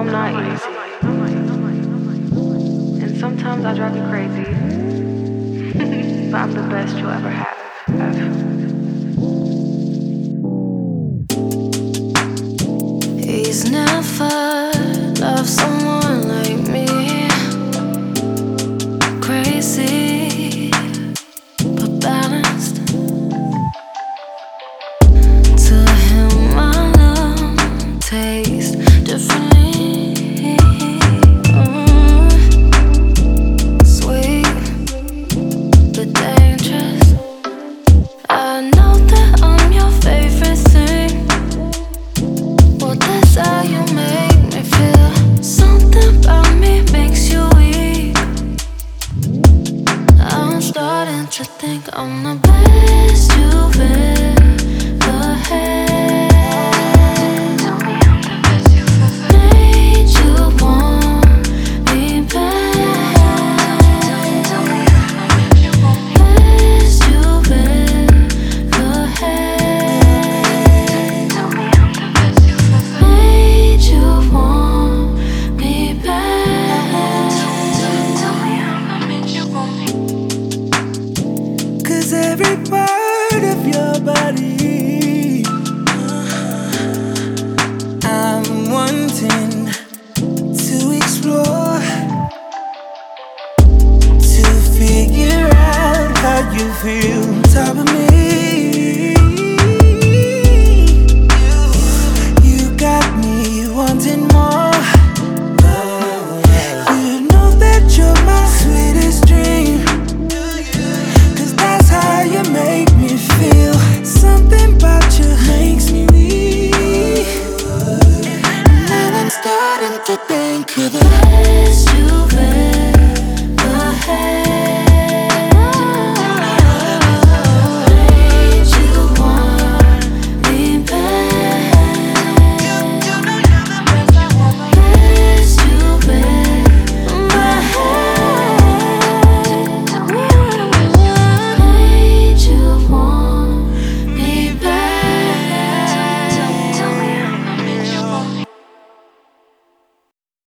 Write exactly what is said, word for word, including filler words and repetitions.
I'm not easy. And sometimes I drive you crazy. But I'm the best you'll ever have. He's never loved someone like me. Crazy, but balanced. To him, my love tastes differently. Mm. Sweet, but dangerous. I know that I'm your favorite thing. Well, that's how you make me feel. Something about me makes you weak. I'm starting to think I'm the best you've ever had. Tell me I'm the best you've ever had. Made you want me back. Tell me I'm the best you want me back. Best you've ever had. Tell me I'm the best you've ever had. Made you want me back. Tell me how I made you want me. 'Cause every part of your body I'm wanting to explore, to figure out how you feel on top of me. You got me wanting more. You know that you're my sweetest dream. 'Cause that's how you make me feel. Something about you makes me weak. Now I'm starting to think you're the best you